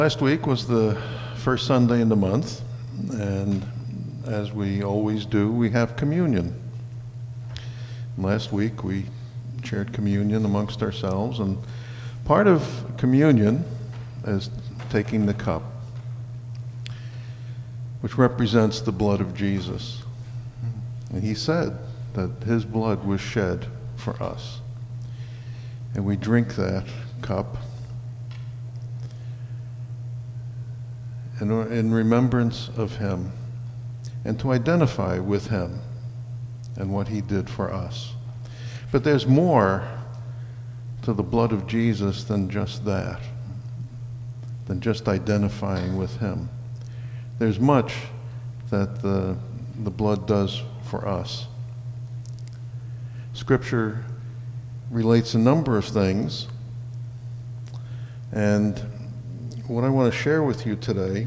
Last week was the first Sunday in the month, and as we always do, we have communion. Last week we shared communion amongst ourselves, and part of communion is taking the cup, which represents the blood of Jesus. And he said that his blood was shed for us. And we drink that cup in remembrance of him, and to identify with him and what he did for us. But there's more to the blood of Jesus than just that, than just identifying with him. There's much that the blood does for us. Scripture relates a number of things, and what I want to share with you today,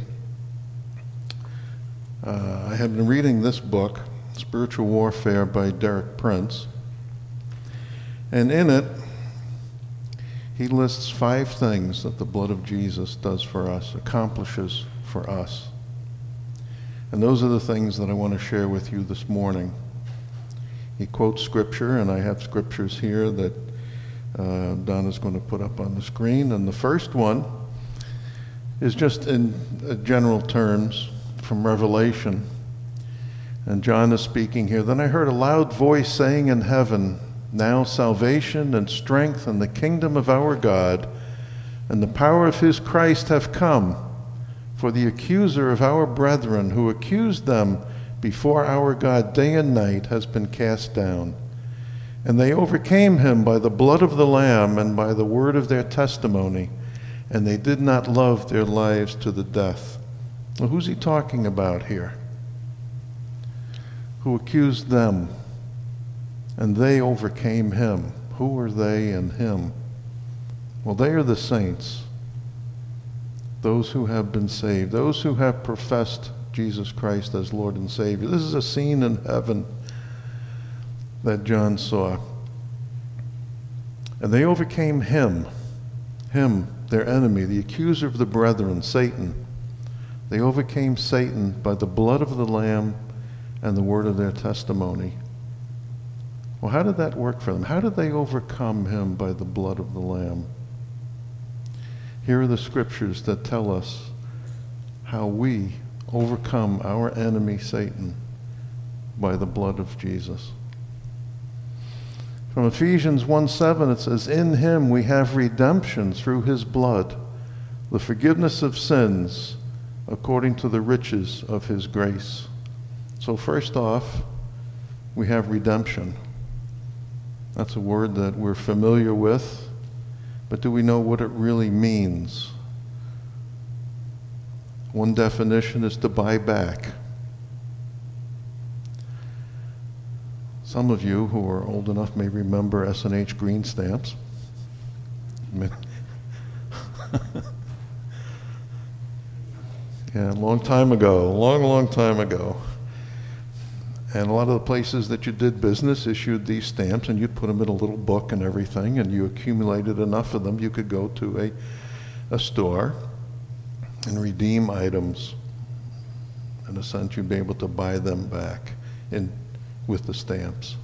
I have been reading this book, Spiritual Warfare by Derek Prince, and in it, he lists 5 things that the blood of Jesus does for us, accomplishes for us. And those are the things that I want to share with you this morning. He quotes Scripture, and I have scriptures here that Donna's going to put up on the screen. And the first one is just in general terms from Revelation. And John is speaking here. Then I heard a loud voice saying in heaven, "Now salvation and strength and the kingdom of our God and the power of his Christ have come. For the accuser of our brethren who accused them before our God day and night has been cast down. And they overcame him by the blood of the Lamb and by the word of their testimony, and they did not love their lives to the death." Well, who's he talking about here? Who accused them, and they overcame him. Who are they and him? Well, they are the saints, those who have been saved, those who have professed Jesus Christ as Lord and Savior. This is a scene in heaven that John saw. And they overcame him, their enemy, the accuser of the brethren, Satan. They overcame Satan by the blood of the Lamb and the word of their testimony. Well, how did that work for them? How did they overcome him by the blood of the Lamb? Here are the scriptures that tell us how we overcome our enemy, Satan, by the blood of Jesus. From Ephesians 1:7, it says, "In him we have redemption through his blood, the forgiveness of sins, according to the riches of his grace." So first off, we have redemption. That's a word that we're familiar with, but do we know what it really means? One definition is to buy back. Some of you who are old enough may remember S&H green stamps. Yeah, a long time ago, long time ago. And a lot of the places that you did business issued these stamps, and you'd put them in a little book and everything, and you accumulated enough of them, you could go to a store and redeem items. In a sense, you'd be able to buy them back with the stamps.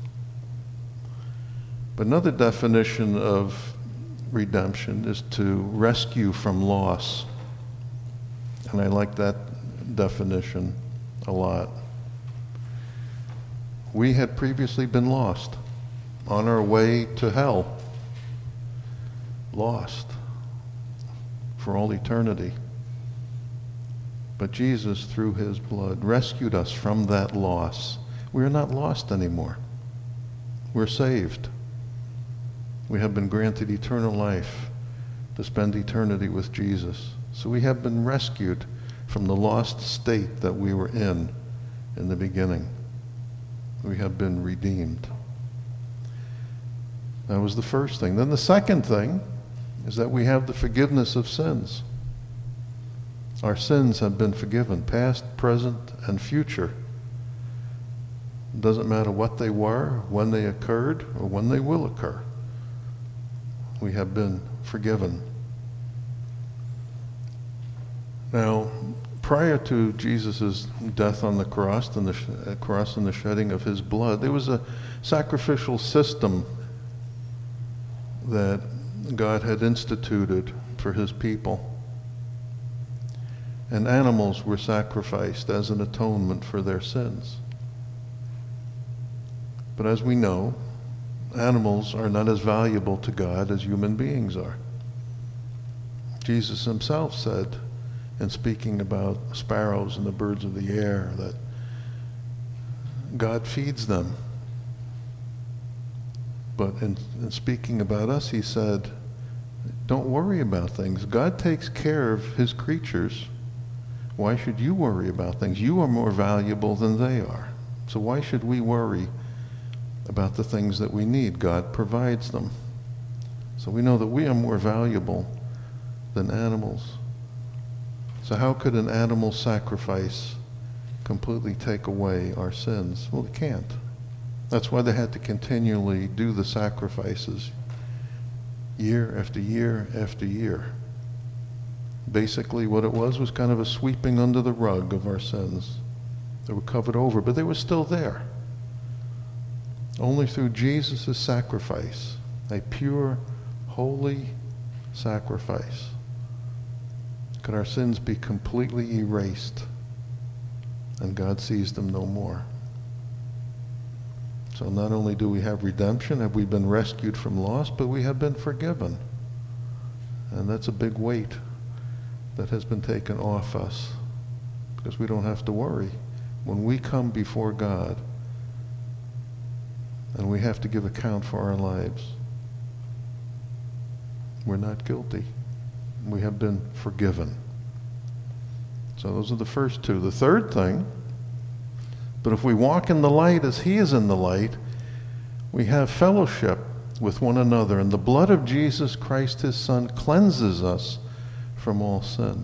But another definition of redemption is to rescue from loss. And I like that definition a lot. We had previously been lost, on our way to hell, lost for all eternity. But Jesus, through his blood, rescued us from that loss. We are not lost anymore. We're saved. We have been granted eternal life to spend eternity with Jesus. So we have been rescued from the lost state that we were in the beginning. We have been redeemed. That was the first thing. Then the second thing is that we have the forgiveness of sins. Our sins have been forgiven, past, present, and future. It doesn't matter what they were, when they occurred, or when they will occur. We have been forgiven. Now, prior to Jesus' death on the cross and the shedding of his blood, there was a sacrificial system that God had instituted for his people. And animals were sacrificed as an atonement for their sins. But as we know, animals are not as valuable to God as human beings are. Jesus himself said, in speaking about sparrows and the birds of the air, that God feeds them. But in speaking about us, he said, don't worry about things. God takes care of his creatures. Why should you worry about things? You are more valuable than they are. So why should we worry about the things that we need? God provides them. So we know that we are more valuable than animals. So how could an animal sacrifice completely take away our sins? Well, it can't. That's why they had to continually do the sacrifices year after year after year. Basically what it was kind of a sweeping under the rug of our sins. They were covered over, but they were still there. Only through Jesus' sacrifice, a pure, holy sacrifice, could our sins be completely erased, and God sees them no more. So not only do we have redemption, have we been rescued from loss, but we have been forgiven. And that's a big weight that has been taken off us, because we don't have to worry. When we come before God and we have to give account for our lives, we're not guilty. We have been forgiven. So those are the first two. The third thing, but if we walk in the light as he is in the light, we have fellowship with one another, and the blood of Jesus Christ, his Son, cleanses us from all sin.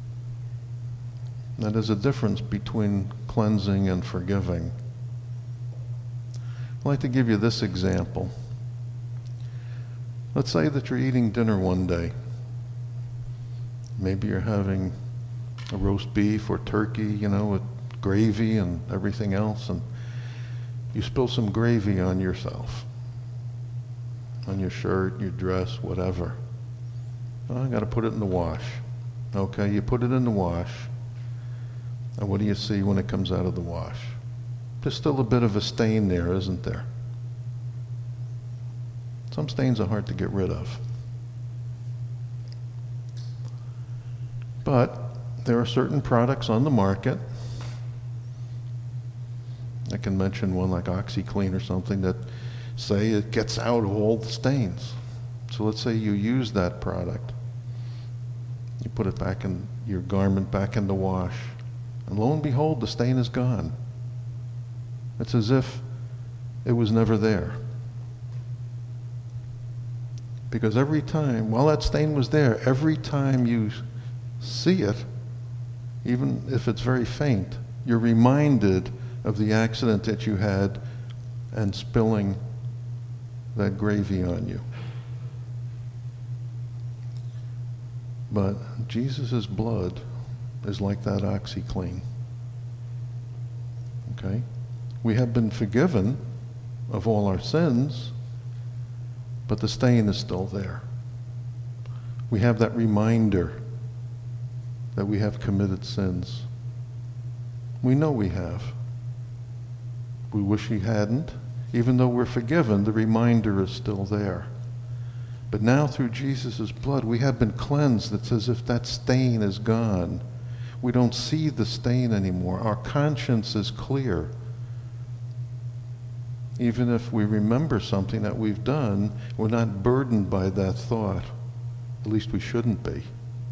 That is a difference between cleansing and forgiving. I'd like to give you this example. Let's say that you're eating dinner one day. Maybe you're having a roast beef or turkey, with gravy and everything else, and you spill some gravy on yourself, on your shirt, your dress, whatever. I got to put it in the wash. Okay, you put it in the wash, and what do you see when it comes out of the wash? There's still a bit of a stain there, isn't there? Some stains are hard to get rid of. But there are certain products on the market. I can mention one like OxyClean or something that say it gets out all the stains. So let's say you use that product. You put it back in your garment, back in the wash, and lo and behold, the stain is gone. It's as if it was never there. Because every time, while that stain was there, every time you see it, even if it's very faint, you're reminded of the accident that you had and spilling that gravy on you. But Jesus' blood is like that OxyClean. Okay? We have been forgiven of all our sins, but the stain is still there. We have that reminder that we have committed sins. We know we have. We wish we hadn't. Even though we're forgiven, the reminder is still there. But now through Jesus' blood, we have been cleansed. It's as if that stain is gone. We don't see the stain anymore. Our conscience is clear. Even if we remember something that we've done, we're not burdened by that thought. At least we shouldn't be.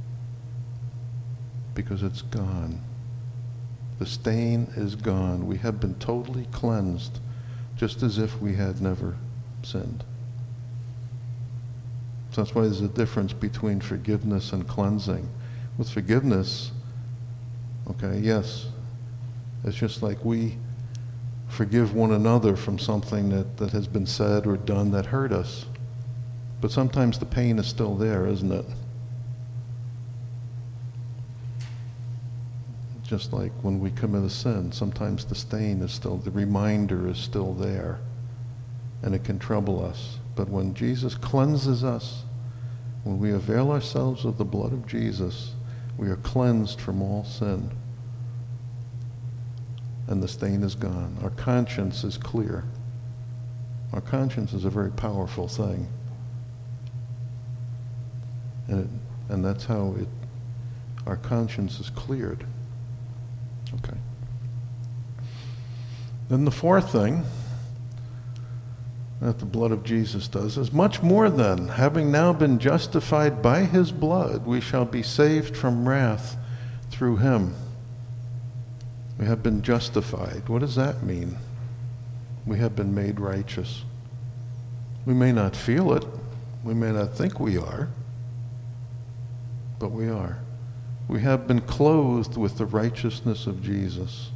Because it's gone. The stain is gone. We have been totally cleansed, just as if we had never sinned. So that's why there's a difference between forgiveness and cleansing. With forgiveness, okay, yes, it's just like we forgive one another from something that has been said or done that hurt us. But sometimes the pain is still there, isn't it? Just like when we commit a sin, sometimes the stain is still, the reminder is still there, and it can trouble us. But when Jesus cleanses us, when we avail ourselves of the blood of Jesus, we are cleansed from all sin. And the stain is gone. Our conscience is clear. Our conscience is a very powerful thing. And that's how our conscience is cleared. Okay. Then the fourth thing that the blood of Jesus does is much more than, having now been justified by his blood, we shall be saved from wrath through him. We have been justified. What does that mean? We have been made righteous. We may not feel it. We may not think we are. But we are. We have been clothed with the righteousness of Jesus.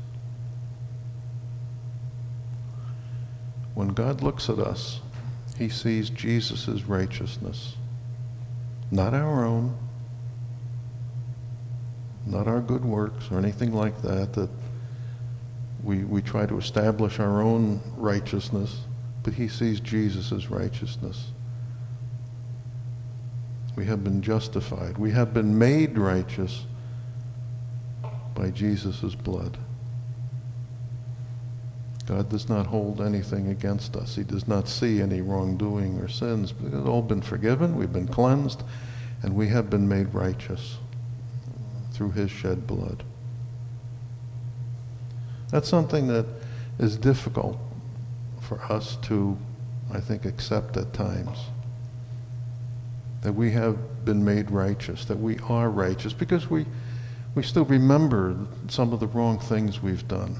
When God looks at us, he sees Jesus' righteousness. Not our own. Not our good works or anything like that we try to establish our own righteousness, but he sees Jesus' righteousness. We have been justified. We have been made righteous by Jesus' blood. God does not hold anything against us. He does not see any wrongdoing or sins. But it's all been forgiven, we've been cleansed, and we have been made righteous through his shed blood. That's something that is difficult for us to, I think, accept at times. That we have been made righteous, that we are righteous, because we still remember some of the wrong things we've done.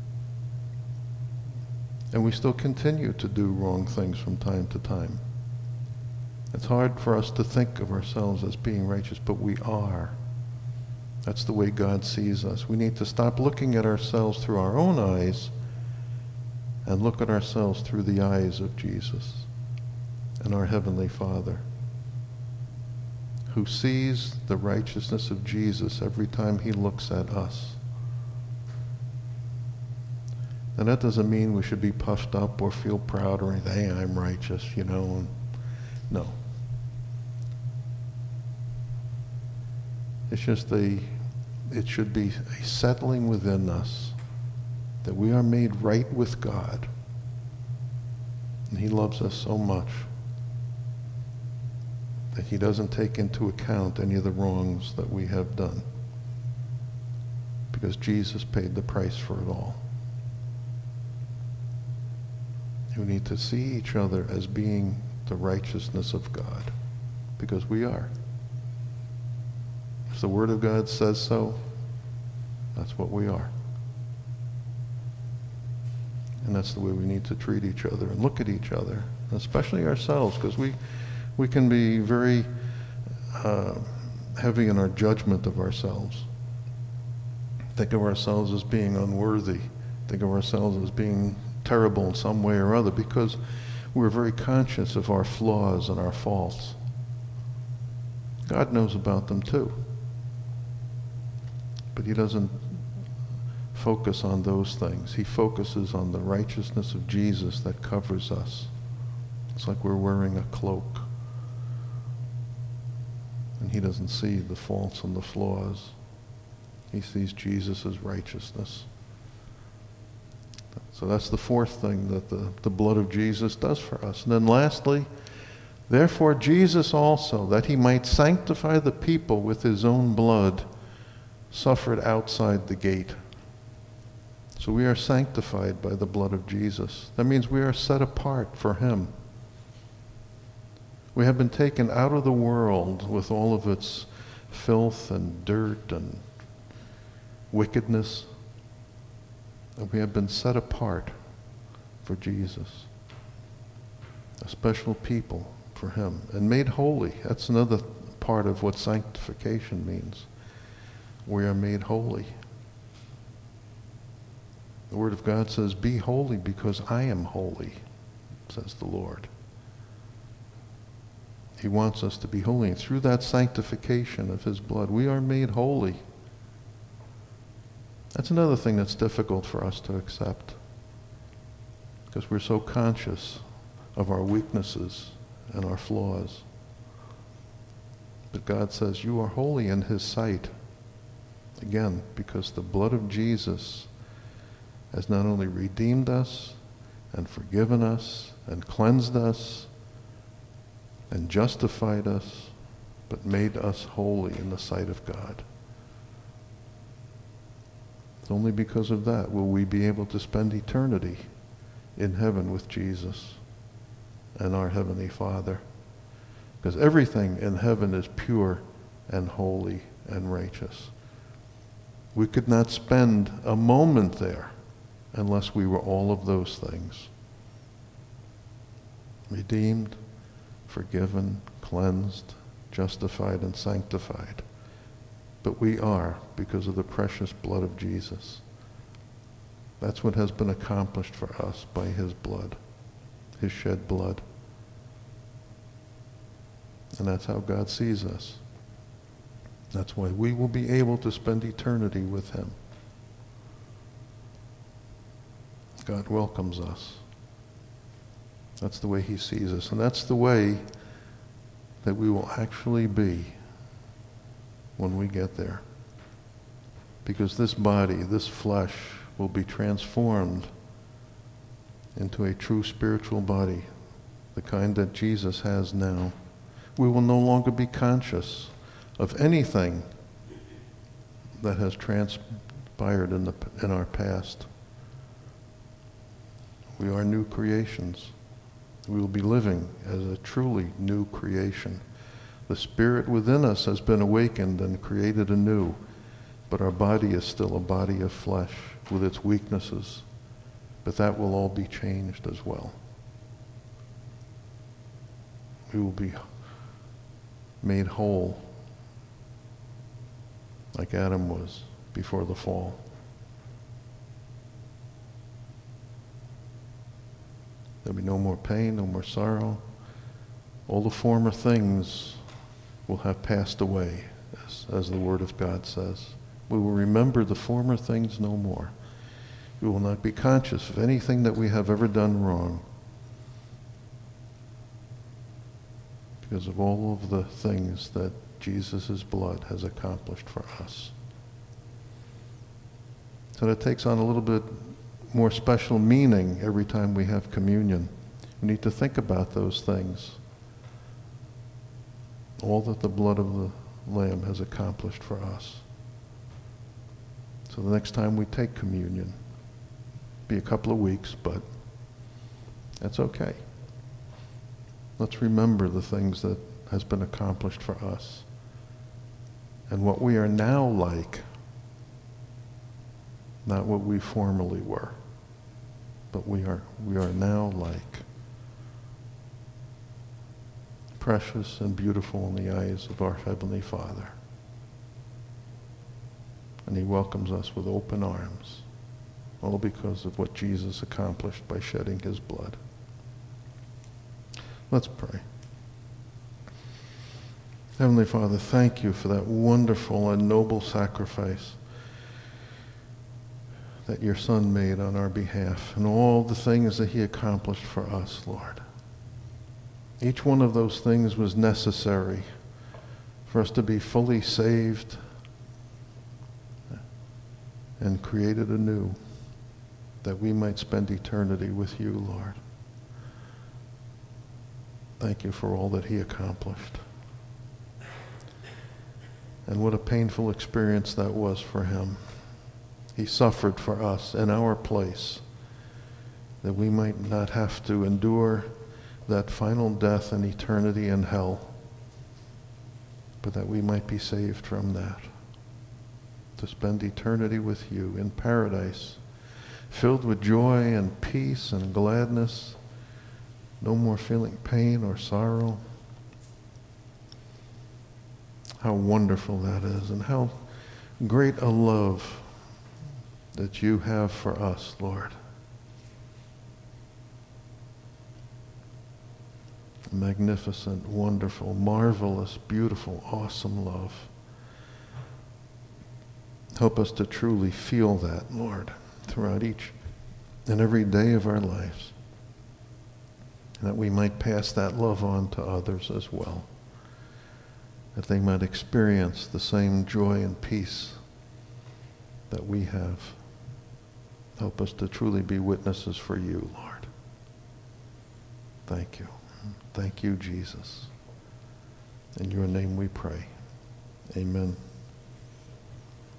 And we still continue to do wrong things from time to time. It's hard for us to think of ourselves as being righteous, but we are. That's the way God sees us. We need to stop looking at ourselves through our own eyes and look at ourselves through the eyes of Jesus and our Heavenly Father, who sees the righteousness of Jesus every time he looks at us. And that doesn't mean we should be puffed up or feel proud or anything. Hey, I'm righteous, No. It's just it should be a settling within us that we are made right with God. And he loves us so much that he doesn't take into account any of the wrongs that we have done, because Jesus paid the price for it all. We need to see each other as being the righteousness of God, because we are. If the Word of God says so, that's what we are. And that's the way we need to treat each other and look at each other, especially ourselves, because we can be very heavy in our judgment of ourselves. Think of ourselves as being unworthy. Think of ourselves as being terrible in some way or other, because we're very conscious of our flaws and our faults. God knows about them too. But he doesn't focus on those things. He focuses on the righteousness of Jesus that covers us. It's like we're wearing a cloak. And he doesn't see the faults and the flaws. He sees Jesus' righteousness. So that's the fourth thing that the blood of Jesus does for us. And then lastly, therefore Jesus also, that he might sanctify the people with his own blood, suffered outside the gate. So we are sanctified by the blood of Jesus. That means we are set apart for him. We have been taken out of the world with all of its filth and dirt and wickedness. And we have been set apart for Jesus. A special people for him. And made holy. That's another part of what sanctification means. We are made holy. The Word of God says, be holy because I am holy, says the Lord. He wants us to be holy. And through that sanctification of his blood, we are made holy. That's another thing that's difficult for us to accept, because we're so conscious of our weaknesses and our flaws. But God says, you are holy in his sight. Again, because the blood of Jesus has not only redeemed us and forgiven us and cleansed us and justified us, but made us holy in the sight of God. It's only because of that will we be able to spend eternity in heaven with Jesus and our Heavenly Father. Because everything in heaven is pure and holy and righteous. We could not spend a moment there unless we were all of those things. Redeemed, forgiven, cleansed, justified, and sanctified. But we are because of the precious blood of Jesus. That's what has been accomplished for us by his blood, his shed blood. And that's how God sees us. That's why we will be able to spend eternity with him. God welcomes us. That's the way he sees us. And that's the way that we will actually be when we get there. Because this body, this flesh, will be transformed into a true spiritual body, the kind that Jesus has now. We will no longer be conscious of anything that has transpired in our past. We are new creations. We will be living as a truly new creation. The spirit within us has been awakened and created anew, but our body is still a body of flesh with its weaknesses. But that will all be changed as well. We will be made whole like Adam was before the fall. There'll be no more pain, no more sorrow. All the former things will have passed away, as the Word of God says. We will remember the former things no more. We will not be conscious of anything that we have ever done wrong, because of all of the things that Jesus' blood has accomplished for us. So that takes on a little bit more special meaning every time we have communion. We need to think about those things. All that the blood of the Lamb has accomplished for us. So the next time we take communion, be a couple of weeks, but that's okay. Let's remember the things that has been accomplished for us and what we are now like, not what we formerly were, but we are now like. Precious and beautiful in the eyes of our Heavenly Father. And he welcomes us with open arms, all because of what Jesus accomplished by shedding his blood. Let's pray. Heavenly Father, thank you for that wonderful and noble sacrifice that your Son made on our behalf and all the things that he accomplished for us, Lord. Each one of those things was necessary for us to be fully saved and created anew, that we might spend eternity with you, Lord. Thank you for all that he accomplished. And what a painful experience that was for him. He suffered for us in our place, that we might not have to endure that final death and eternity in hell, but that we might be saved from that, to spend eternity with you in paradise, filled with joy and peace and gladness, no more feeling pain or sorrow. How wonderful that is, and how great a love that you have for us, Lord. Magnificent, wonderful, marvelous, beautiful, awesome love. Help us to truly feel that, Lord, throughout each and every day of our lives, and that we might pass that love on to others as well, that they might experience the same joy and peace that we have. Help us to truly be witnesses for you, Lord. Thank you. Thank you, Jesus. In your name we pray. Amen.